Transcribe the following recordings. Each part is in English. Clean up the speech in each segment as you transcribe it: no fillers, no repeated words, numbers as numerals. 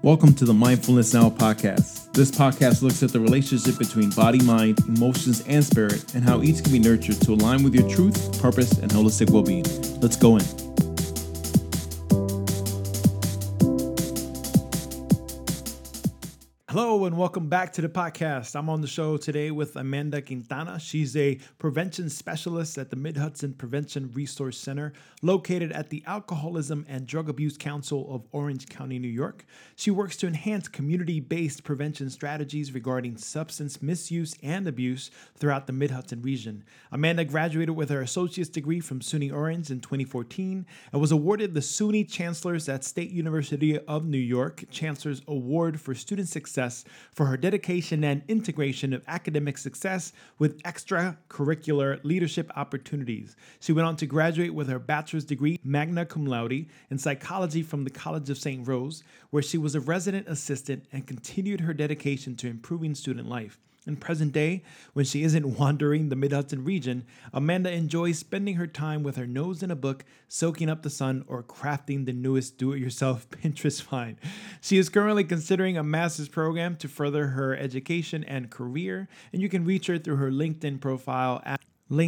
Welcome to the Mindfulness Now podcast. This podcast looks at the relationship between body, mind, emotions, and spirit, and how each can be nurtured to align with your truth, purpose, and holistic well-being. Let's go in. Hello and welcome back to the podcast. I'm on the show today with Amanda Quintana. She's a prevention specialist at the Mid-Hudson Prevention Resource Center, located at the Alcoholism and Drug Abuse Council of Orange County, New York. She works to enhance community-based prevention strategies regarding substance misuse and abuse throughout the Mid-Hudson region. Amanda graduated with her associate's degree from SUNY Orange in 2014 and was awarded the SUNY Chancellors at State University of New York Chancellor's Award for Student Success for her dedication and integration of academic success with extracurricular leadership opportunities. She went on to graduate with her bachelor's degree, magna cum laude, in psychology from the College of St. Rose, where she was a resident assistant and continued her dedication to improving student life. In present day, when she isn't wandering the Mid-Hudson region, Amanda enjoys spending her time with her nose in a book, soaking up the sun, or crafting the newest do-it-yourself Pinterest find. She is currently considering a master's program to further her education and career, and you can reach her through her LinkedIn profile at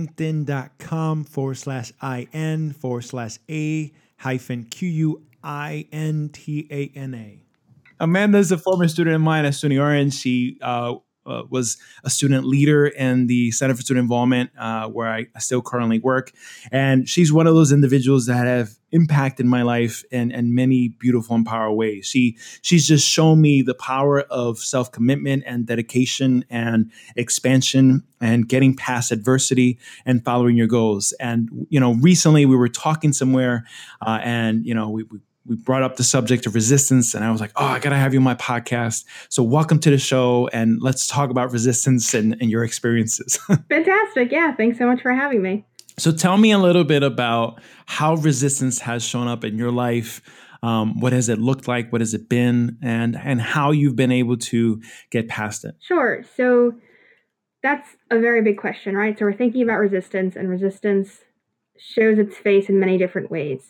linkedin.com/in/a-quintana. Amanda is a former student of mine at SUNY Orange. She was a student leader in the Center for Student Involvement, where I still currently work. And she's one of those individuals that have impacted my life in many beautiful and powerful ways. She's just shown me the power of self-commitment and dedication and expansion and getting past adversity and following your goals. And, recently we were talking somewhere and we brought up the subject of resistance, and I was like, I got to have you on my podcast. So welcome to the show, and let's talk about resistance and your experiences. Fantastic. Yeah. Thanks so much for having me. So tell me a little bit about how resistance has shown up in your life. What has it looked like? What has it been? And how you've been able to get past it? Sure. So that's a very big question, right? So we're thinking about resistance, and resistance shows its face in many different ways.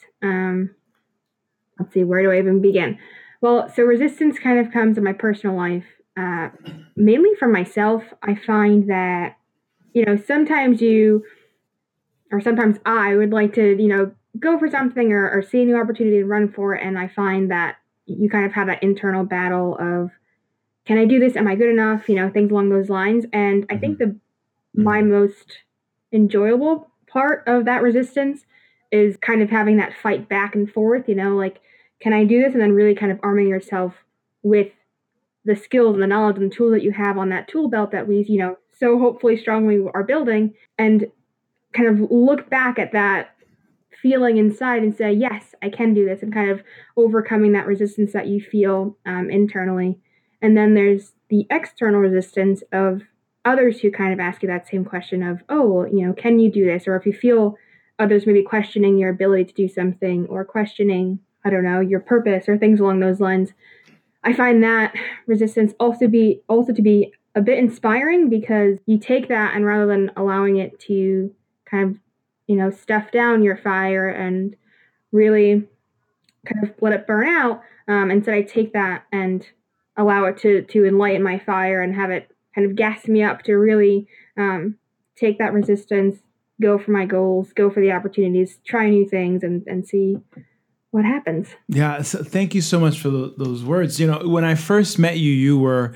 Let's see, where do I even begin? Well, so resistance kind of comes in my personal life, mainly from myself. I find that, sometimes sometimes I would like to, go for something or see a new opportunity to run for it. And I find that you kind of have that internal battle of, can I do this? Am I good enough? Things along those lines. And I think my most enjoyable part of that resistance is kind of having that fight back and forth, like, can I do this? And then really kind of arming yourself with the skills and the knowledge and the tools that you have on that tool belt that we, so hopefully strongly are building, and kind of look back at that feeling inside and say, yes, I can do this, and kind of overcoming that resistance that you feel internally. And then there's the external resistance of others who kind of ask you that same question of, can you do this? Or if you feel others maybe questioning your ability to do something, or questioning, your purpose, or things along those lines. I find that resistance also to be a bit inspiring, because you take that, and rather than allowing it to kind of, stuff down your fire and really kind of let it burn out, instead I take that and allow it to enlighten my fire and have it kind of gas me up to really take that resistance, go for my goals, go for the opportunities, try new things, and see what happens. Yeah. So thank you so much for those words. When I first met you, you were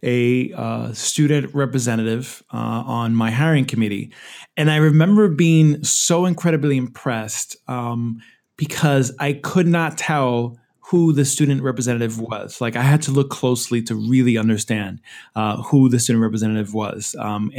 a student representative on my hiring committee. And I remember being so incredibly impressed because I could not tell who the student representative was. Like, I had to look closely to really understand who the student representative was.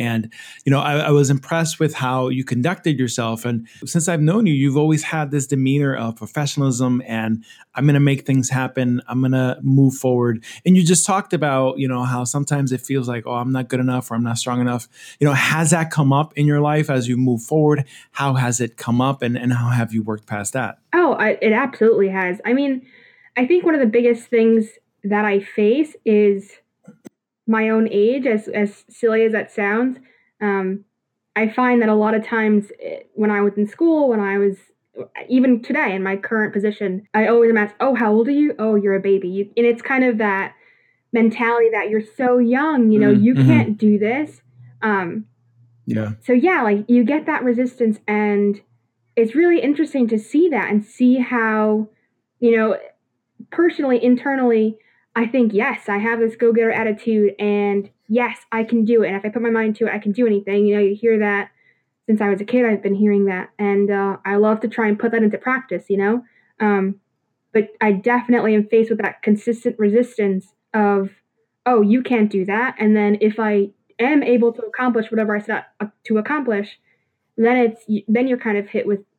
I was impressed with how you conducted yourself. And since I've known you, you've always had this demeanor of professionalism and I'm going to make things happen. I'm going to move forward. And you just talked about, how sometimes it feels like, I'm not good enough or I'm not strong enough. Has that come up in your life as you move forward? How has it come up and how have you worked past that? It absolutely has. I mean, I think one of the biggest things that I face is my own age, as silly as that sounds. I find that a lot of times when I was in school, when I was even today in my current position, I always am asked, "Oh, how old are you? Oh, you're a baby." And it's kind of that mentality that you're so young, you can't do this. Yeah. So yeah, like you get that resistance, and it's really interesting to see that and see how, personally, internally, I think, yes, I have this go getter attitude, and yes, I can do it. And if I put my mind to it, I can do anything. You hear that since I was a kid, I've been hearing that. And I love to try and put that into practice. But I definitely am faced with that consistent resistance of, oh, you can't do that. And then if I am able to accomplish whatever I set out to accomplish, then you're kind of hit with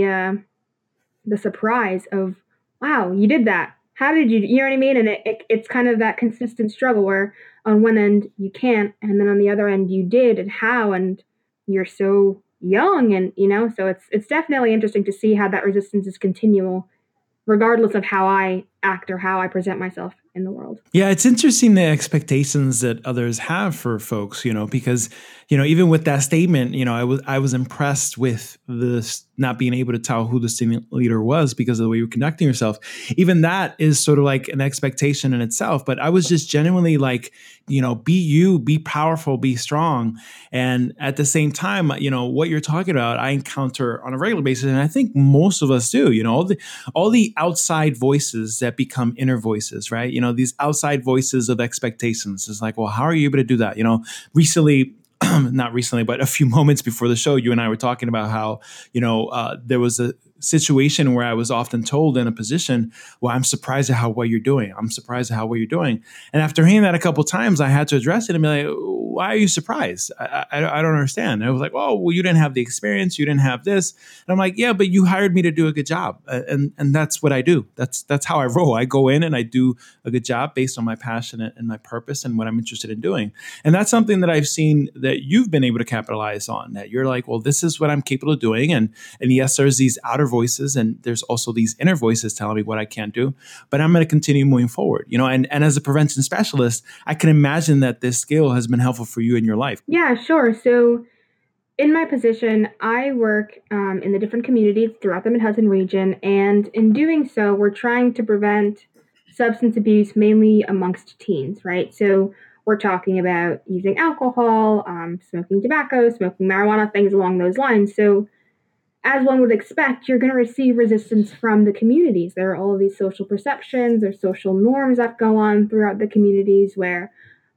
the surprise of, wow, you did that. How did you know what I mean? And it's kind of that consistent struggle where on one end you can't, and then on the other end you did, and how, and you're so young, and so it's definitely interesting to see how that resistance is continual regardless of how I act or how I present myself in the world. Yeah, it's interesting the expectations that others have for folks, because, even with that statement, I was impressed with this not being able to tell who the student leader was because of the way you're conducting yourself. Even that is sort of like an expectation in itself. But I was just genuinely like, be you, be powerful, be strong. And at the same time, what you're talking about, I encounter on a regular basis. And I think most of us do, all the outside voices that become inner voices, right? These outside voices of expectations. It's like, well, how are you able to do that? Recently, not recently, but a few moments before the show, you and I were talking about how, there was a situation where I was often told in a position, well, I'm surprised at how well you're doing. I'm surprised at how well you're doing. And after hearing that a couple of times, I had to address it and be like, why are you surprised? I don't understand. And I was like, oh, well, you didn't have the experience. You didn't have this. And I'm like, yeah, but you hired me to do a good job. And that's what I do. That's how I roll. I go in and I do a good job based on my passion and my purpose and what I'm interested in doing. And that's something that I've seen that you've been able to capitalize on, that you're like, well, this is what I'm capable of doing. And yes, there's these outer voices and there's also these inner voices telling me what I can't do, but I'm going to continue moving forward, and as a prevention specialist, I can imagine that this skill has been helpful for you in your life. Yeah, sure. So in my position, I work in the different communities throughout the Mid-Hudson region, and in doing so, we're trying to prevent substance abuse mainly amongst teens, right? So we're talking about using alcohol, smoking tobacco, smoking marijuana, things along those lines. So as one would expect, you're going to receive resistance from the communities. There are all of these social perceptions or social norms that go on throughout the communities where,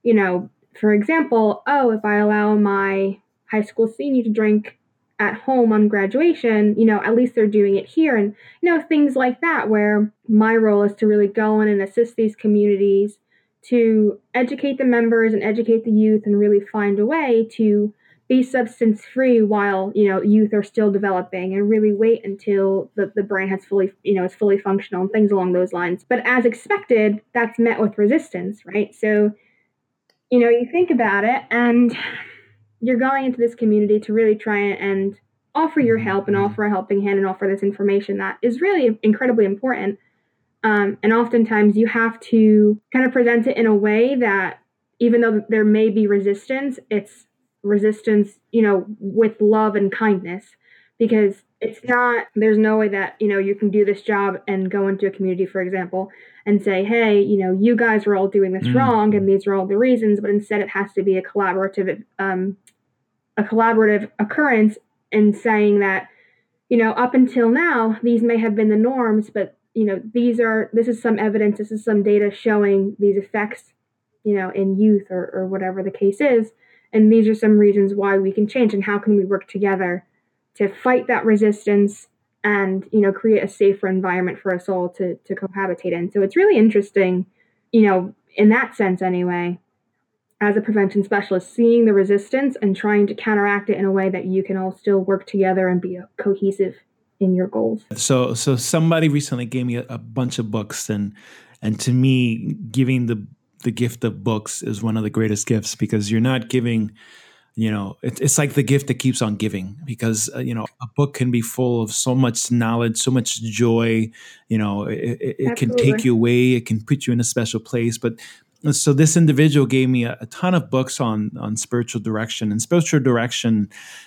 for example, oh, if I allow my high school senior to drink at home on graduation, at least they're doing it here. And, things like that, where my role is to really go in and assist these communities to educate the members and educate the youth and really find a way to be substance free while youth are still developing, and really wait until the brain has fully is fully functional and things along those lines. But as expected, that's met with resistance, right? So you think about it, and you're going into this community to really try and offer your help and offer a helping hand and offer this information that is really incredibly important. And oftentimes you have to kind of present it in a way that, even though there may be resistance, it's resistance, with love and kindness, because there's no way that, you can do this job and go into a community, for example, and say, hey, you guys are all doing this wrong and these are all the reasons, but instead it has to be a collaborative occurrence in saying that, up until now, these may have been the norms, but this is some evidence, this is some data showing these effects, in youth or whatever the case is. And these are some reasons why we can change, and how can we work together to fight that resistance and, create a safer environment for us all to cohabitate in. So it's really interesting, in that sense anyway, as a prevention specialist, seeing the resistance and trying to counteract it in a way that you can all still work together and be cohesive in your goals. So somebody recently gave me a bunch of books, and to me, giving the gift of books is one of the greatest gifts, because you're not giving, it's like the gift that keeps on giving, because, a book can be full of so much knowledge, so much joy, it can take you away, it can put you in a special place. But so this individual gave me a ton of books on spiritual direction, and spiritual direction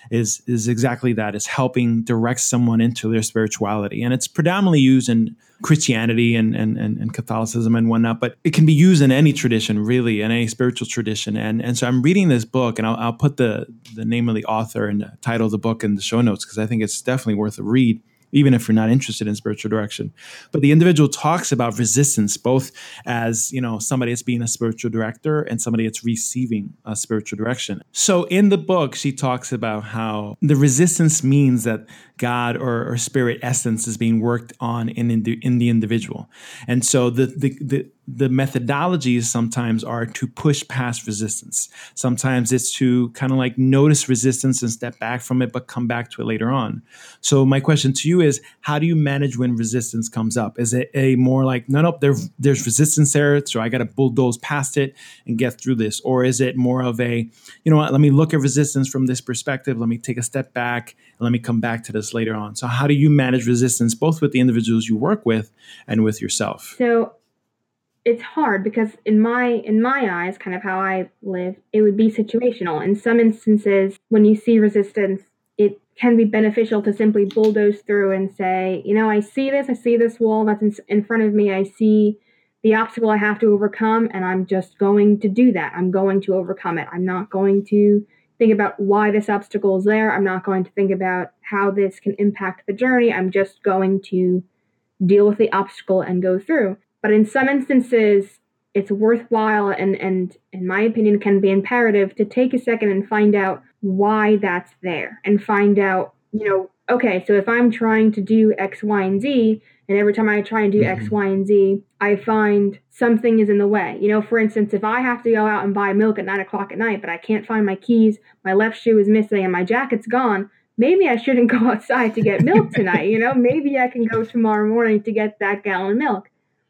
is exactly that. It's helping direct someone into their spirituality, and it's predominantly used in Christianity and Catholicism and whatnot, but it can be used in any tradition, really, in any spiritual tradition. And so I'm reading this book, and I'll put the name of the author and the title of the book in the show notes, because I think it's definitely worth a read, even if you're not interested in spiritual direction. But the individual talks about resistance, both as, somebody that's being a spiritual director and somebody that's receiving a spiritual direction. So in the book, she talks about how the resistance means that God or spirit essence is being worked on in the individual. And so the methodologies sometimes are to push past resistance. Sometimes it's to kind of like notice resistance and step back from it, but come back to it later on. So my question to you is, how do you manage when resistance comes up? Is it a more like, no, there's resistance there, so I got to bulldoze past it and get through this? Or is it more of a, let me look at resistance from this perspective, let me take a step back, and let me come back to this later on? So how do you manage resistance, both with the individuals you work with and with yourself? So it's hard because in my eyes, kind of how I live, it would be situational. In some instances, when you see resistance, it can be beneficial to simply bulldoze through and say, I see this wall that's in front of me. I see the obstacle I have to overcome, and I'm just going to do that. I'm going to overcome it. I'm not going to think about why this obstacle is there. I'm not going to think about how this can impact the journey. I'm just going to deal with the obstacle and go through. But in some instances, it's worthwhile and in my opinion, can be imperative to take a second and find out why that's there, and find out, okay, so if I'm trying to do X, Y, and Z, and every time I try and do X, Y, and Z, I find something is in the way. For instance, if I have to go out and buy milk at 9:00 at night, but I can't find my keys, my left shoe is missing, and my jacket's gone, maybe I shouldn't go outside to get milk tonight. Maybe I can go tomorrow morning to get that gallon of milk.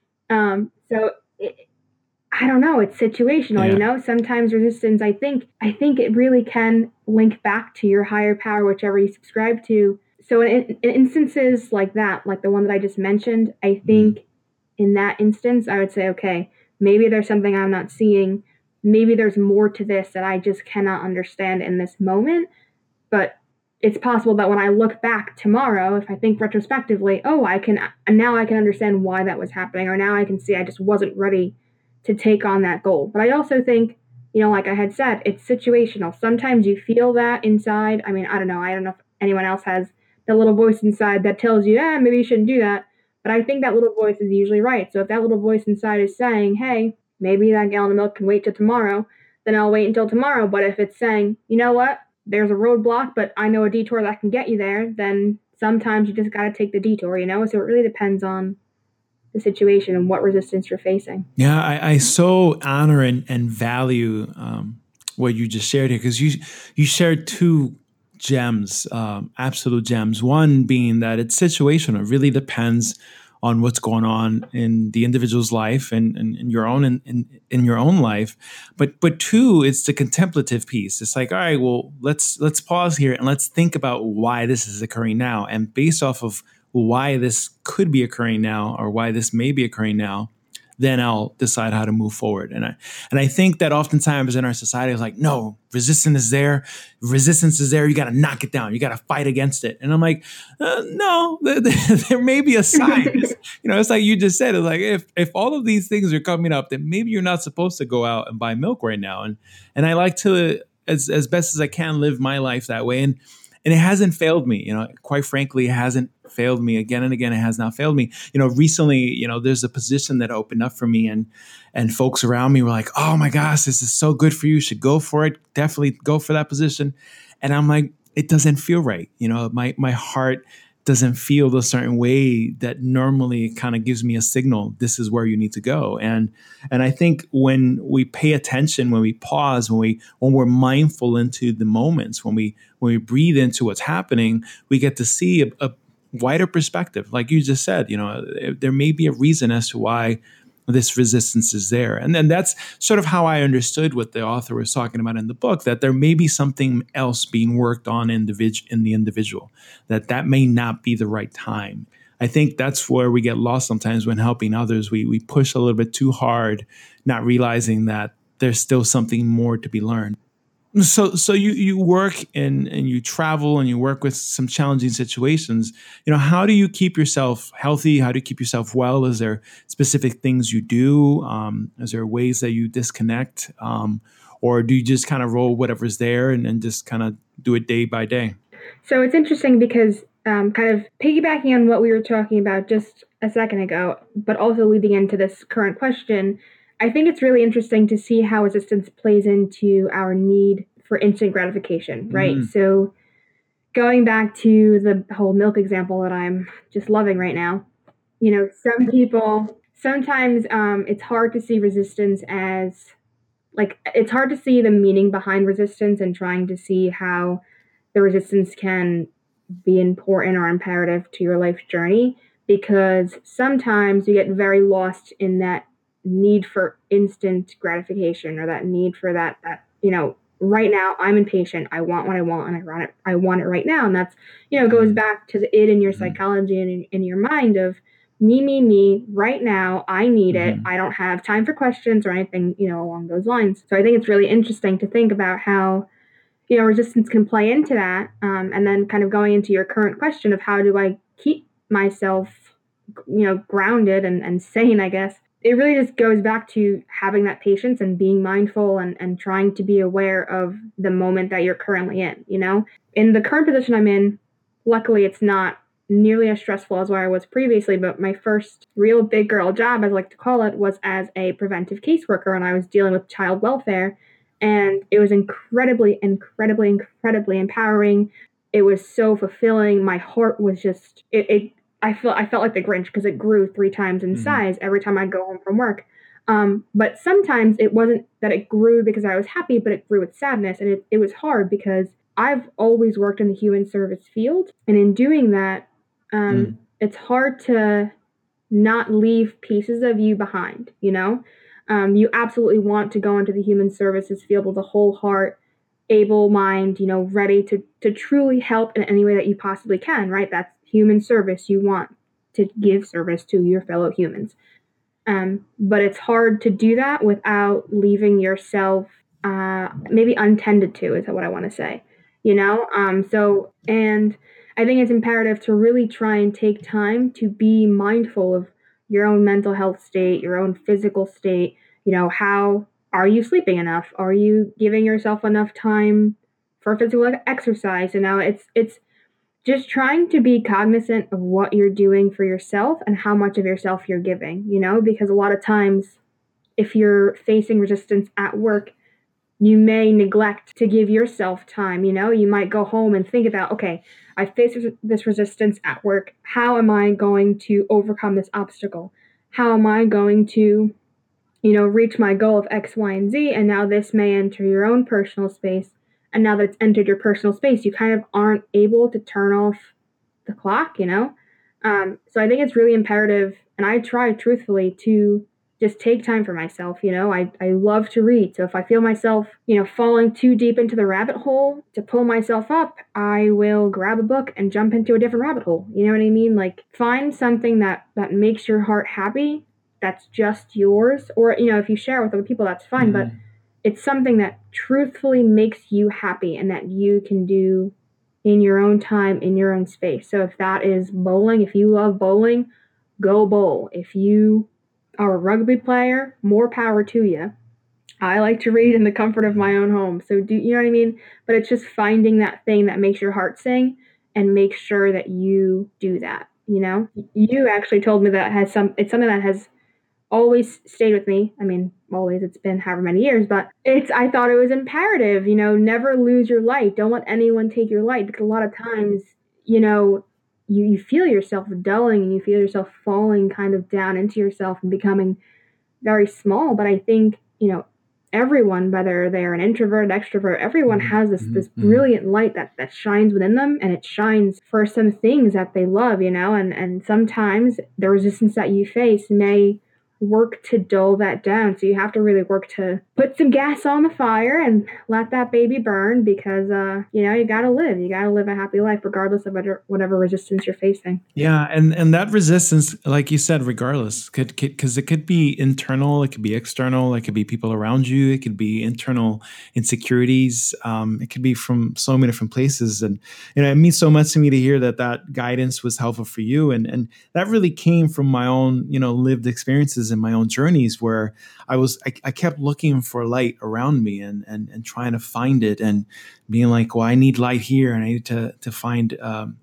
I don't know. It's situational, Yeah. Sometimes resistance, I think it really can link back to your higher power, whichever you subscribe to. So in instances like that, like the one that I just mentioned, I think in that instance, I would say, okay, maybe there's something I'm not seeing. Maybe there's more to this that I just cannot understand in this moment. But it's possible that when I look back tomorrow, if I think retrospectively, I can understand why that was happening, or now I can see I just wasn't ready to take on that goal. But I also think, like I had said, it's situational. Sometimes you feel that inside. I mean, I don't know if anyone else has the little voice inside that tells you, maybe you shouldn't do that. But I think that little voice is usually right. So if that little voice inside is saying, hey, maybe that gallon of milk can wait till tomorrow, then I'll wait until tomorrow. But if it's saying, you know what, there's a roadblock, but I know a detour that can get you there, then sometimes you just got to take the detour, So it really depends on the situation and what resistance you're facing. Yeah, I so honor and value what you just shared here, because you shared two gems, absolute gems. One being that it's situational. It really depends on what's going on in the individual's life and in your own in your own life. But two, it's the contemplative piece. It's like, all right, well, let's pause here and let's think about why this is occurring now. And based off of why this could be occurring now, or why this may be occurring now, then I'll decide how to move forward. And I think that oftentimes in our society, it's like, no, resistance is there. You got to knock it down. You got to fight against it. And I'm like, no, there may be a sign. It's like you just said. It's like if all of these things are coming up, then maybe you're not supposed to go out and buy milk right now. And I like to, as best as I can, live my life that way. And it hasn't failed me, quite frankly, it hasn't failed me again and again. It has not failed me. Recently, there's a position that opened up for me, and folks around me were like, oh my gosh, this is so good for you. You should go for it. Definitely go for that position. And I'm like, it doesn't feel right. My heart doesn't feel a certain way that normally kind of gives me a signal, this is where you need to go. And I think when we pay attention, when we pause, when we're mindful into the moments, when we breathe into what's happening, we get to see a wider perspective. Like you just said, there may be a reason as to why this resistance is there. And then that's sort of how I understood what the author was talking about in the book, that there may be something else being worked on in the individual, that may not be the right time. I think that's where we get lost sometimes when helping others. We push a little bit too hard, not realizing that there's still something more to be learned. So you work and you travel and you work with some challenging situations. How do you keep yourself healthy? How do you keep yourself well? Is there specific things you do? Is there ways that you disconnect? Or do you just kind of roll whatever's there and just kind of do it day by day? So it's interesting because kind of piggybacking on what we were talking about just a second ago, but also leading into this current question, I think it's really interesting to see how resistance plays into our need for instant gratification, right? So going back to the whole milk example that I'm just loving right now, some people, sometimes it's hard to see resistance as like, it's hard to see the meaning behind resistance and trying to see how the resistance can be important or imperative to your life journey, because sometimes you get very lost in that need for instant gratification, or that need for that right now I'm impatient, I want what I want, and I want it right now. And that's goes back to the id in your psychology and in your mind of me right now, I need it, I don't have time for questions or anything along those lines. So I think it's really interesting to think about how resistance can play into that. And then kind of going into your current question of how do I keep myself, grounded and sane, I guess. It really just goes back to having that patience and being mindful and trying to be aware of the moment that you're currently in, In the current position I'm in, luckily it's not nearly as stressful as where I was previously, but my first real big girl job, as I like to call it, was as a preventive caseworker, and I was dealing with child welfare. And it was incredibly, incredibly, incredibly empowering. It was so fulfilling. My heart was just I felt like the Grinch because it grew 3 times in size every time I'd go home from work. But sometimes it wasn't that it grew because I was happy, but it grew with sadness, and it was hard because I've always worked in the human service field, and in doing that, it's hard to not leave pieces of you behind. You absolutely want to go into the human services field with a whole heart, able mind, ready to truly help in any way that you possibly can, right? That's human service. You want to give service to your fellow humans. But it's hard to do that without leaving yourself maybe untended to, is what I want to say. And I think it's imperative to really try and take time to be mindful of your own mental health state, your own physical state. How are you sleeping enough? Are you giving yourself enough time for physical exercise? It's just trying to be cognizant of what you're doing for yourself and how much of yourself you're giving, because a lot of times if you're facing resistance at work, you may neglect to give yourself time. You might go home and think about, okay, I face this resistance at work. How am I going to overcome this obstacle? How am I going to, reach my goal of X, Y, and Z? And now this may enter your own personal space. And now that it's entered your personal space, you kind of aren't able to turn off the clock, So I think it's really imperative, and I try truthfully to just take time for myself. I love to read. So if I feel myself, falling too deep into the rabbit hole to pull myself up, I will grab a book and jump into a different rabbit hole. You know what I mean? Like, find something that makes your heart happy, that's just yours. Or, if you share with other people, that's fine. But it's something that truthfully makes you happy and that you can do in your own time, in your own space. So if that is bowling, if you love bowling, go bowl. If you are a rugby player, more power to you. I like to read in the comfort of my own home. So you know what I mean? But it's just finding that thing that makes your heart sing and make sure that you do that. You actually told me that it's something that has always stayed with me. I mean, always, it's been however many years, but I thought it was imperative, never lose your light. Don't let anyone take your light, because a lot of times, you feel yourself dulling and you feel yourself falling kind of down into yourself and becoming very small. But I think, everyone, whether they're an introvert, extrovert, everyone has this brilliant light that shines within them, and it shines for some things that they love, and sometimes the resistance that you face may work to dull that down. So you have to really work to put some gas on the fire and let that baby burn because, you got to live. You got to live a happy life regardless of whatever resistance you're facing. Yeah, and that resistance, like you said, regardless, could because it could be internal, it could be external, it could be people around you, it could be internal insecurities, it could be from so many different places, and it means so much to me to hear that guidance was helpful for you, and that really came from my own lived experiences and my own journeys where I kept looking for light around me and trying to find it and being like, well, I need light here, and I need to find.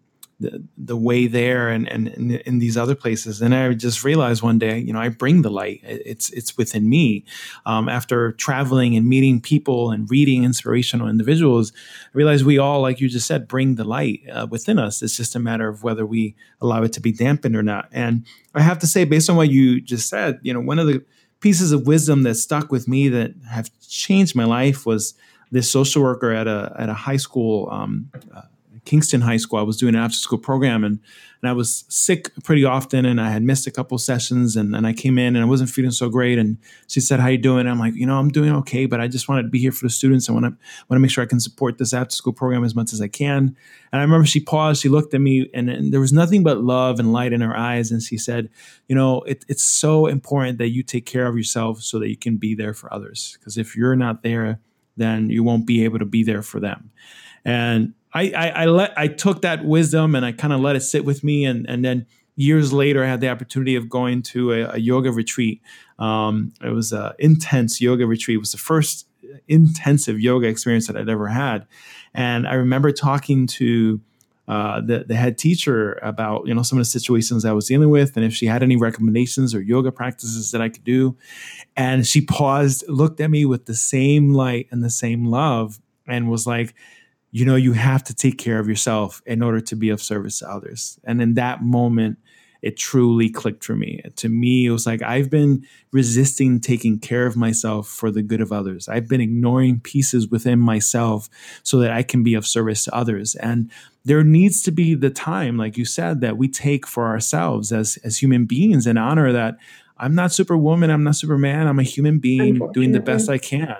The way there and in these other places. And I just realized one day, I bring the light. It's within me. After traveling and meeting people and reading inspirational individuals, I realized we all, like you just said, bring the light within us. It's just a matter of whether we allow it to be dampened or not. And I have to say, based on what you just said, one of the pieces of wisdom that stuck with me that have changed my life was this social worker at a high school, Kingston High School. I was doing an after school program and I was sick pretty often and I had missed a couple sessions and I came in and I wasn't feeling so great. And she said, "How you doing?" And I'm like, I'm doing okay, but I just wanted to be here for the students. I want to make sure I can support this after school program as much as I can. And I remember she paused, she looked at me and there was nothing but love and light in her eyes. And she said, it's so important that you take care of yourself so that you can be there for others. Because if you're not there, then you won't be able to be there for them. And I took that wisdom and I kind of let it sit with me. And then years later, I had the opportunity of going to a yoga retreat. It was an intense yoga retreat. It was the first intensive yoga experience that I'd ever had. And I remember talking to the head teacher about, some of the situations I was dealing with and if she had any recommendations or yoga practices that I could do. And she paused, looked at me with the same light and the same love and was like, you have to take care of yourself in order to be of service to others. And in that moment, it truly clicked for me. To me, it was like, I've been resisting taking care of myself for the good of others. I've been ignoring pieces within myself so that I can be of service to others. And there needs to be the time, like you said, that we take for ourselves as human beings and honor that I'm not Superwoman, I'm not Superman, I'm a human being doing the best I can.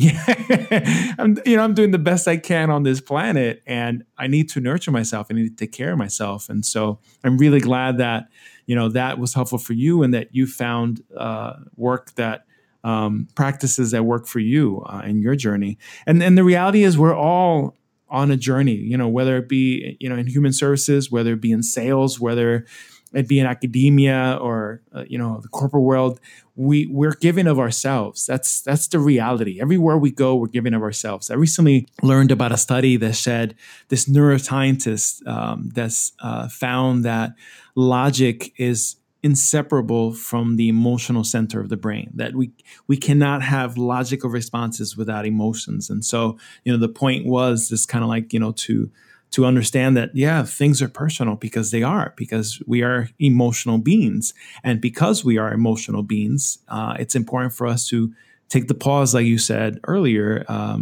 Yeah, I'm doing the best I can on this planet, and I need to nurture myself. I need to take care of myself, and so I'm really glad that that was helpful for you, and that you found work that practices that work for you in your journey. And the reality is, we're all on a journey. Whether it be in human services, whether it be in sales, whether it be in academia or the corporate world, we're giving of ourselves. That's the reality. Everywhere we go, we're giving of ourselves. I recently learned about a study that said this neuroscientist that's found that logic is inseparable from the emotional center of the brain, that we cannot have logical responses without emotions. And so the point was this kind of like to understand that, yeah, things are personal because we are emotional beings. And because we are emotional beings, it's important for us to take the pause, like you said earlier,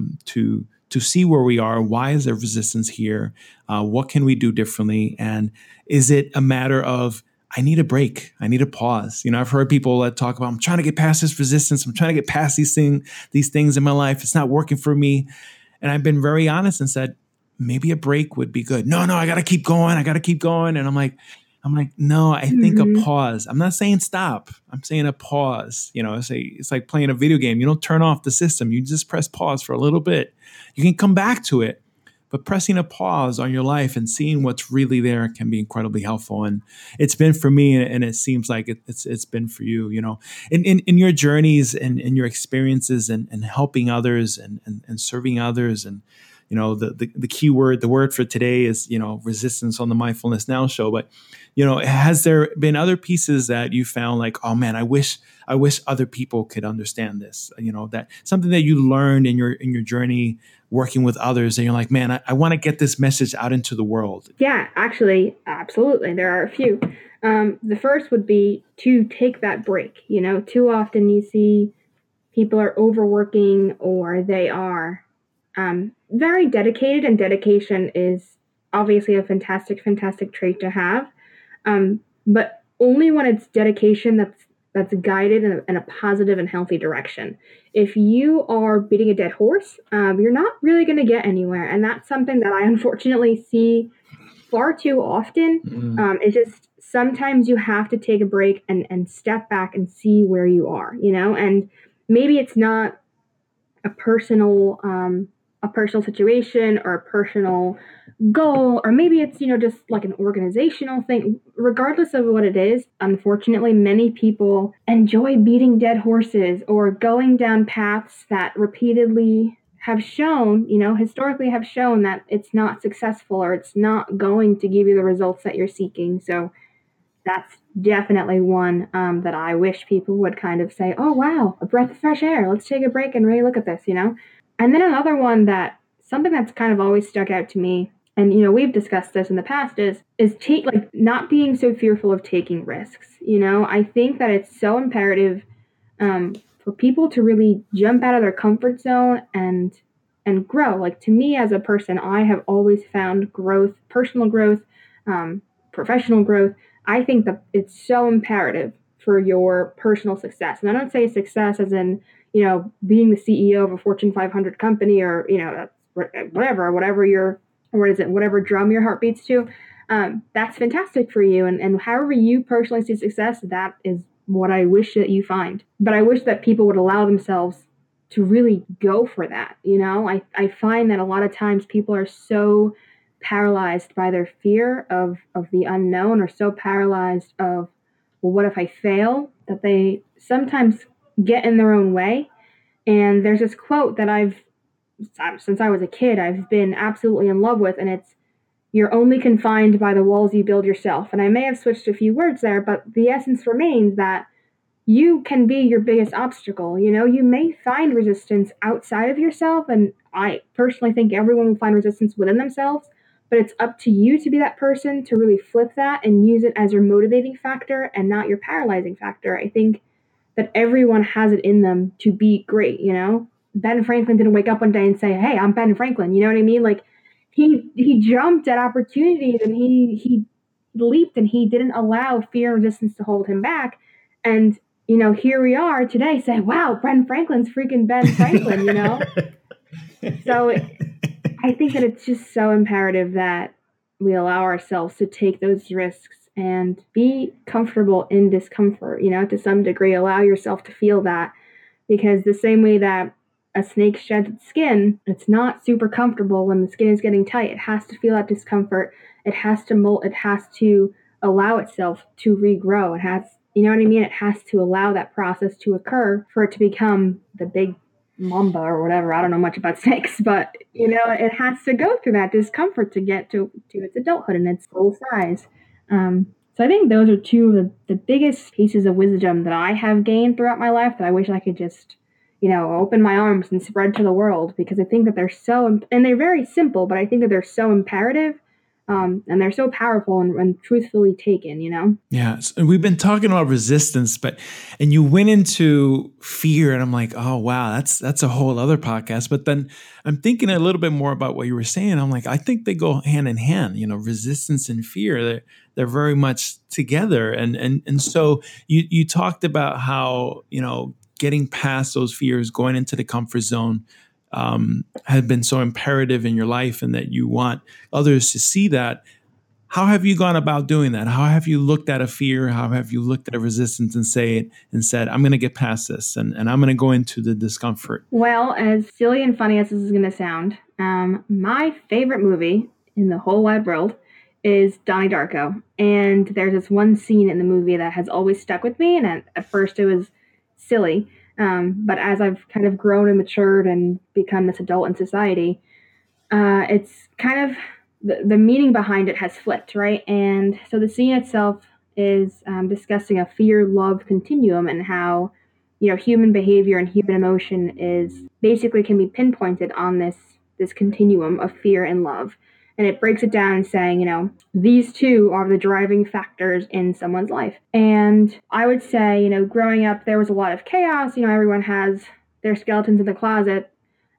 to see where we are. Why is there resistance here? What can we do differently? And is it a matter of, I need a break. I need a pause. I've heard people that talk about, I'm trying to get past this resistance. I'm trying to get past these things in my life. It's not working for me. And I've been very honest and said, maybe a break would be good. No, I got to keep going. And I'm like, no, I think a pause. I'm not saying stop. I'm saying a pause. It's like playing a video game. You don't turn off the system. You just press pause for a little bit. You can come back to it, but pressing a pause on your life and seeing what's really there can be incredibly helpful. And it's been for me, and it seems like it's been for you. In your journeys and in your experiences and helping others and serving others and the key word, the word for today is, resistance on the Mindfulness Now show. But, has there been other pieces that you found like, oh man, I wish other people could understand this, that something that you learned in your journey working with others and you're like, man, I want to get this message out into the world? Yeah, actually, absolutely. There are a few. The first would be to take that break. Too often you see people are overworking or they are very dedicated, and dedication is obviously a fantastic trait to have. But only when it's dedication that's guided in a positive and healthy direction. If you are beating a dead horse, you're not really going to get anywhere. And that's something that I unfortunately see far too often. It's just sometimes you have to take a break and step back and see where you are, and maybe it's not a personal situation or a personal goal, or maybe it's just like an organizational thing. Regardless of what it is, unfortunately many people enjoy beating dead horses or going down paths that repeatedly have shown, historically have shown that it's not successful or it's not going to give you the results that you're seeking. So that's definitely one that I wish people would kind of say, oh, wow, a breath of fresh air. Let's take a break and really look at this, And then another one something that's kind of always stuck out to me, and, we've discussed this in the past, is not being so fearful of taking risks. I think that it's so imperative for people to really jump out of their comfort zone and grow. Like, to me as a person, I have always found growth, personal growth, professional growth. I think that it's so imperative for your personal success. And I don't say success as in, being the CEO of a Fortune 500 company or, whatever drum your heart beats to. That's fantastic for you. And however you personally see success, that is what I wish that you find. But I wish that people would allow themselves to really go for that. I find that a lot of times people are so paralyzed by their fear of the unknown, or so paralyzed of, well, what if I fail, that they sometimes get in their own way. And there's this quote that since I was a kid, I've been absolutely in love with, and it's, you're only confined by the walls you build yourself. And I may have switched a few words there, but the essence remains that you can be your biggest obstacle. You may find resistance outside of yourself, and I personally think everyone will find resistance within themselves, but it's up to you to be that person to really flip that and use it as your motivating factor and not your paralyzing factor. I think that everyone has it in them to be great. Ben Franklin didn't wake up one day and say, hey, I'm Ben Franklin. You know what I mean? Like, he jumped at opportunities, and he leaped, and he didn't allow fear and resistance to hold him back. And here we are today saying, wow, Ben Franklin's freaking Ben Franklin, So I think that it's just so imperative that we allow ourselves to take those risks and be comfortable in discomfort, to some degree. Allow yourself to feel that, because the same way that a snake sheds its skin, it's not super comfortable when the skin is getting tight. It has to feel that discomfort. It has to molt. It has to allow itself to regrow. It has, you know what I mean? It has to allow that process to occur for it to become the big mamba or whatever. I don't know much about snakes, but it has to go through that discomfort to get to its adulthood and its full size. So I think those are two of the biggest pieces of wisdom that I have gained throughout my life that I wish I could just, open my arms and spread to the world, because I think that they're and they're very simple, but I think that they're so imperative. And they're so powerful and truthfully taken, Yeah. And we've been talking about resistance, and you went into fear, and I'm like, oh, wow, that's a whole other podcast. But then I'm thinking a little bit more about what you were saying. I'm like, I think they go hand in hand, resistance and fear. They're very much together. And so you talked about how, getting past those fears, going into the comfort zone, had been so imperative in your life, and that you want others to see that. How have you gone about doing that? How have you looked at a fear? How have you looked at a resistance and said, I'm going to get past this, and I'm going to go into the discomfort? Well, as silly and funny as this is going to sound, my favorite movie in the whole wide world is Donnie Darko. And there's this one scene in the movie that has always stuck with me. And at first it was silly. But as I've kind of grown and matured and become this adult in society, it's kind of the meaning behind it has flipped, right? And so the scene itself is discussing a fear-love continuum, and how, human behavior and human emotion is basically can be pinpointed on this continuum of fear and love. And it breaks it down saying, these two are the driving factors in someone's life. And I would say, growing up, there was a lot of chaos. Everyone has their skeletons in the closet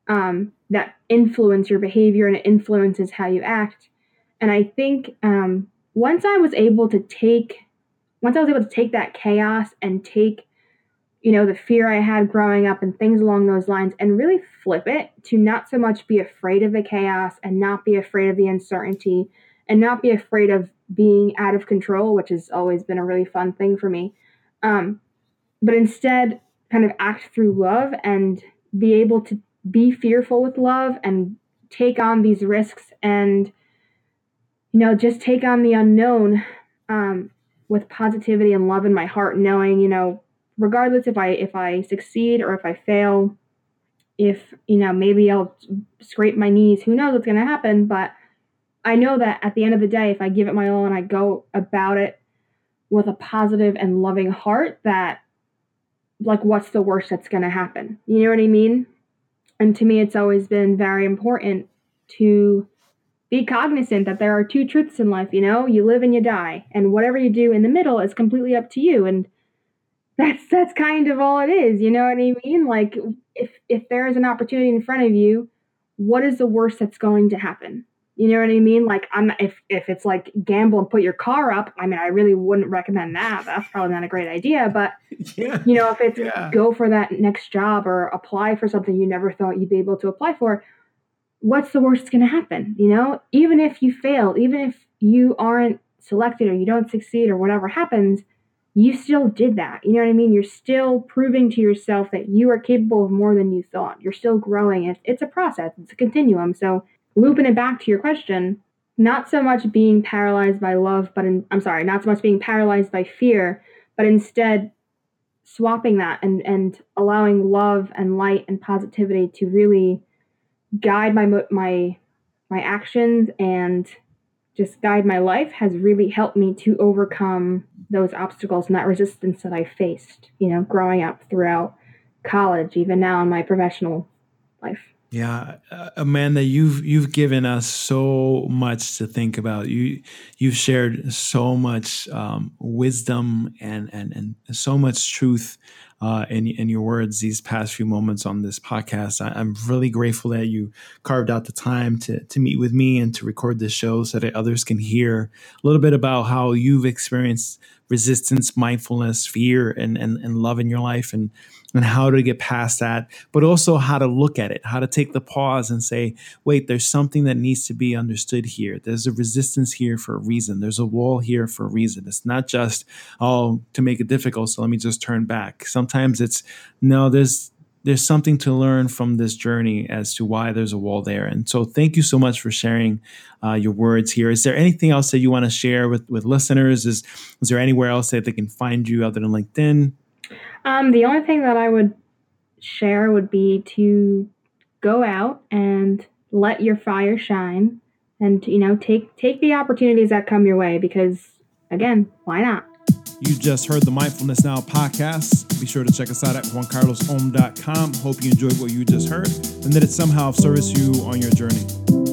that influence your behavior, and it influences how you act. And I think once I was able to take that chaos and take the fear I had growing up and things along those lines, and really flip it to not so much be afraid of the chaos and not be afraid of the uncertainty and not be afraid of being out of control, which has always been a really fun thing for me. But instead, kind of act through love and be able to be fearful with love and take on these risks and, just take on the unknown with positivity and love in my heart, knowing, regardless if I succeed or if I fail, if maybe I'll scrape my knees, who knows what's going to happen, but I know that at the end of the day, if I give it my all and I go about it with a positive and loving heart, that, like, what's the worst that's going to happen? You know what I mean? And to me, it's always been very important to be cognizant that there are two truths in life. You live and you die, and whatever you do in the middle is completely up to you. And that's kind of all it is. You know what I mean? Like, if there is an opportunity in front of you, what is the worst that's going to happen? You know what I mean? Like, if it's like gamble and put your car up, I mean, I really wouldn't recommend that. That's probably not a great idea. But Yeah. if it's go for that next job or apply for something you never thought you'd be able to apply for, what's the worst that's going to happen? Even if you fail, even if you aren't selected or you don't succeed or whatever happens, you still did that. You know what I mean? You're still proving to yourself that you are capable of more than you thought. You're still growing. It's a process. It's a continuum. So looping it back to your question, not so much being paralyzed by love, not so much being paralyzed by fear, but instead swapping that and allowing love and light and positivity to really guide my actions and just guide my life has really helped me to overcome those obstacles and that resistance that I faced, growing up throughout college, even now in my professional life. Yeah, Amanda, you've given us so much to think about. You've shared so much wisdom and so much truth in your words these past few moments on this podcast. I'm really grateful that you carved out the time to meet with me and to record this show so that others can hear a little bit about how you've experienced resistance, mindfulness, fear, and love in your life, and how to get past that, but also how to look at it, how to take the pause and say, wait, there's something that needs to be understood here. There's a resistance here for a reason. There's a wall here for a reason. It's not just, to make it difficult, so let me just turn back. Sometimes it's, no, there's something to learn from this journey as to why there's a wall there. And so thank you so much for sharing your words here. Is there anything else that you want to share with listeners? Is there anywhere else that they can find you other than LinkedIn? The only thing that I would share would be to go out and let your fire shine and, take the opportunities that come your way because, again, why not? You just heard the Mindfulness Now podcast. Be sure to check us out at juancarlosom.com. Hope you enjoyed what you just heard and that it somehow serves you on your journey.